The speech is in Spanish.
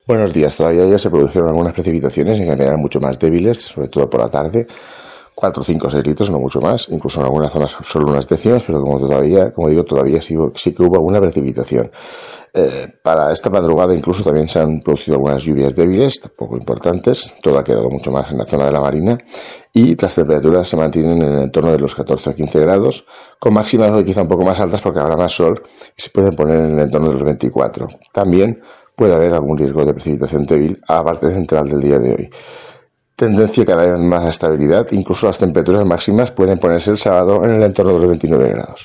Buenos días, todavía ya se produjeron algunas precipitaciones en general mucho más débiles, sobre todo por la tarde, 4, 5, 6 litros, no mucho más, incluso en algunas zonas solo unas décimas, pero como digo, todavía sí que hubo alguna precipitación. Para esta madrugada incluso también se han producido algunas lluvias débiles, poco importantes, todo ha quedado mucho más en la zona de la Marina, y las temperaturas se mantienen en el entorno de los 14 a 15 grados, con máximas hoy quizá un poco más altas porque habrá más sol y se pueden poner en el entorno de los 24. También puede haber algún riesgo de precipitación débil a la parte central del día de hoy. Tendencia cada vez más a estabilidad, incluso las temperaturas máximas pueden ponerse el sábado en el entorno de los 29 grados.